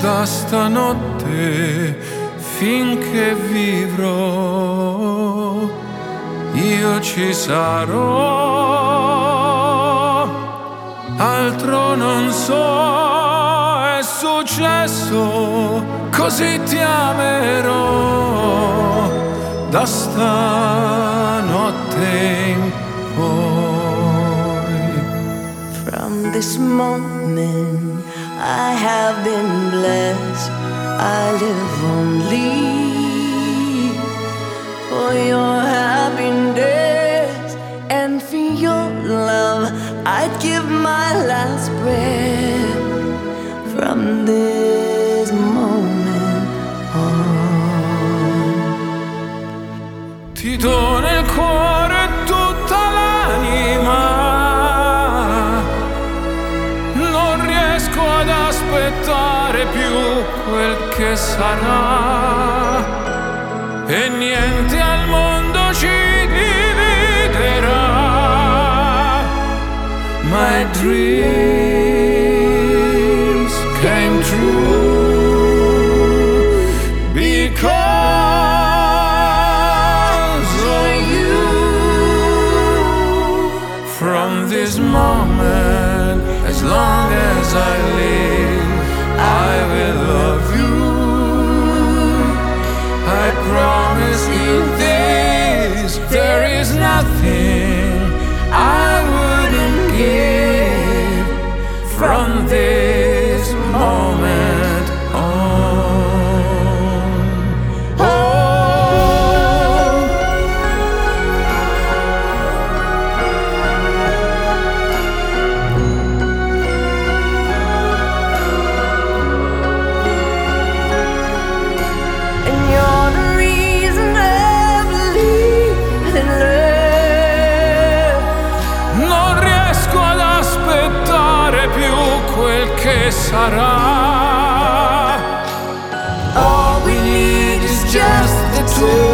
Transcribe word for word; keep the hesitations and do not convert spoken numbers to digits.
da stanotte finché vivrò, io ci sarò, altro non so, è successo, così ti amerò da stanotte in poi. From this moment I have been blessed. I live only for your happiness and for your love. I'd give my last breath from this moment on. Ti do nel cuore tutta l'anima, non riesco ad aspettare più quel che sarà, e niente al mondo ci dividerà. My dreams came true because of you. From this moment, as long as I live, I will love you. I promise you this, there is nothing I wouldn't give from this moment on. Oh. And you're the reason I believe in love. Non riesco ad aspettare più quel che sarà. All we need is just the two